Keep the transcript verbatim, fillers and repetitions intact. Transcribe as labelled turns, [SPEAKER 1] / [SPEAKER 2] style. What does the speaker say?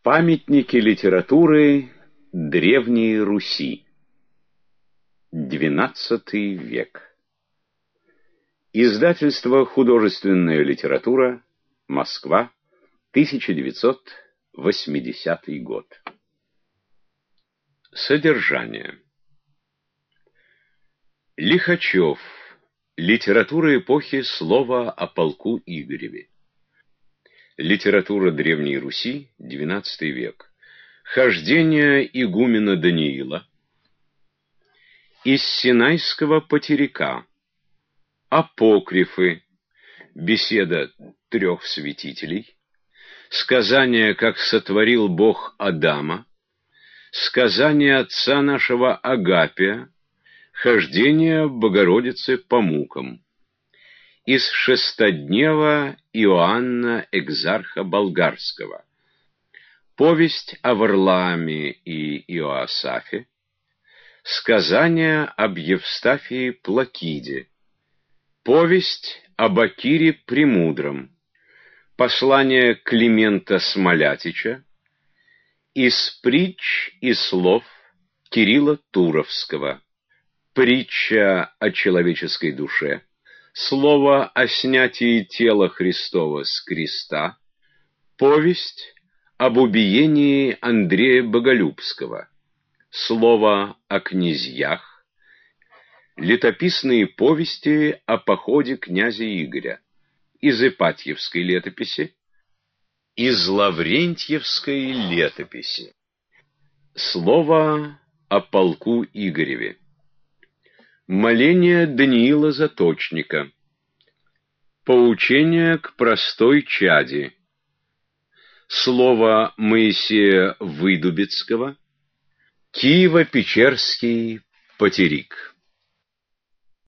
[SPEAKER 1] Памятники литературы Древней Руси. двенадцатый век. Издательство «Художественная литература», Москва, тысяча девятьсот восьмидесятый год. Содержание. Лихачев. Литература эпохи слова о полку Игореве. Литература Древней Руси, двенадцатый век. Хождение игумена Даниила. Из Синайского потеряка. Апокрифы. Беседа трех святителей. Сказание, как сотворил Бог Адама. Сказание отца нашего Агапия. Хождение Богородицы по мукам. Из шестоднева Иоанна Экзарха Болгарского. Повесть о Варлааме и Иоасафе. Сказание об Евстафии Плакиде. Повесть об Акире Премудром. Послание Климента Смолятича. Из притч и слов Кирилла Туровского. Притча о человеческой душе. Слово о снятии тела Христова с креста. Повесть об убиении Андрея Боголюбского. Слово о князьях. Летописные повести о походе князя Игоря. Из Ипатьевской летописи. Из Лаврентьевской летописи. Слово о полку Игореве. Моление Даниила Заточника. Поучение к простой чади. Слово Моисея Выдубицкого. Киево-Печерский потерик.